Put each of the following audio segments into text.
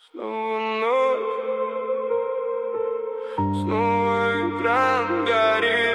Снова ночь, снова экран горит.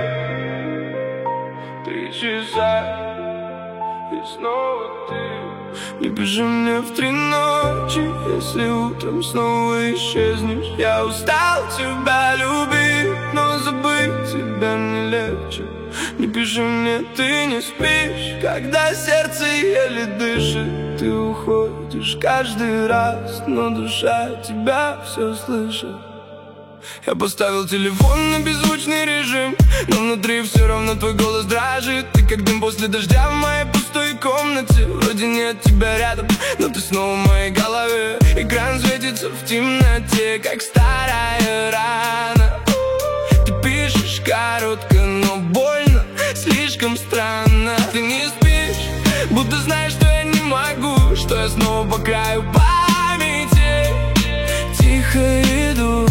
3 часа, и снова ты. Не пиши мне в 3 ночи, если утром снова исчезнешь. Я устал тебя любить, но забыть тебя не легче. Не пиши мне, ты не спишь, когда сердце еле дышит. Ты уходишь каждый раз, но душа тебя все слышит. Я поставил телефон на беззвучный режим, но внутри все равно твой голос дрожит. Ты как дым после дождя в моей пустой комнате. Вроде нет тебя рядом, но ты снова в моей голове. Экран светится в темноте, как старая рана. Ты пишешь коротко, но больно, слишком странно. Ты не спишь, будто знаешь, что я не могу, что я снова по краю памяти. Тихо иду.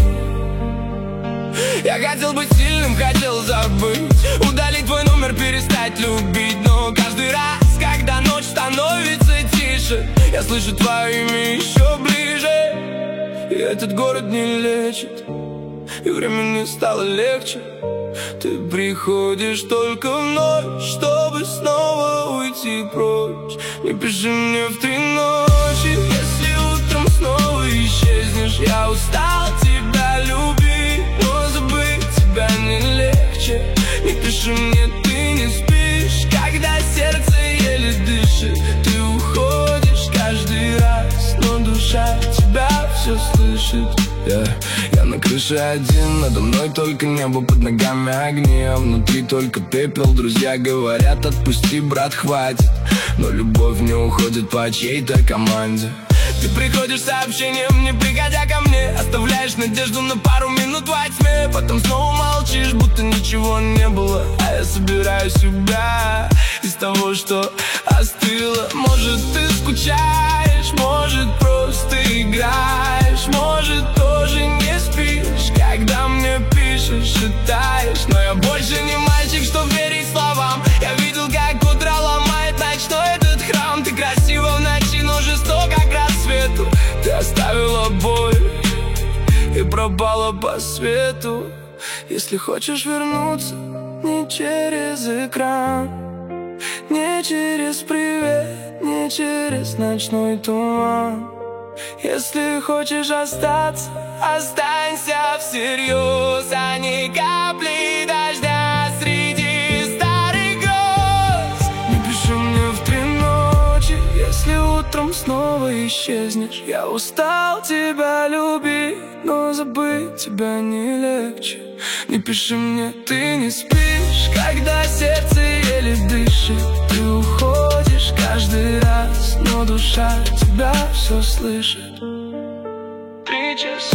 Я хотел быть сильным, хотел забыть, удалить твой номер, перестать любить. Но каждый раз, когда ночь становится тише, я слышу твое имя еще ближе. И этот город не лечит, и время не стало легче. Ты приходишь только в ночь, чтобы снова уйти прочь. Не пиши мне в 3 ночи, если утром снова исчезнешь. Я устал тебя любить, но забыть тебя не легче. Не пиши мне, ты не спишь, когда сердце еле дышит. Ты уходишь каждый раз, но душа тебя все слышит. Я на крыше один, надо мной только небо, под ногами огни, а внутри только пепел. Друзья говорят, отпусти, брат, хватит, но любовь не уходит по чьей-то команде. Ты приходишь с сообщением, не приходя ко мне, оставляешь надежду на пару минут во тьме. Потом снова молчишь, будто ничего не было. А я собираю себя из того, что остыло. Может, ты скучаешь, может, просто играешь, может, тоже не спишь, когда мне пишешь и таешь. Но я больше не мальчик, чтоб верить словам. Я видел, как утро ломает ночной этот храм. Ты красива в ночи, но жестоко к рассвету. Ты оставила боль и пропала по свету. Если хочешь вернуться, не через экран, не через привет, не через ночной туман. Если хочешь остаться, останься всерьез, а не капли дождя среди старых гроз. Не пиши мне в 3 ночи, если утром снова исчезнешь. Я устал тебя любить, но забыть тебя не легче. Не пиши мне, ты не спишь, когда сердце еле дышит. Ты уходишь каждый раз, но душа тебя все слышит. 3 часа.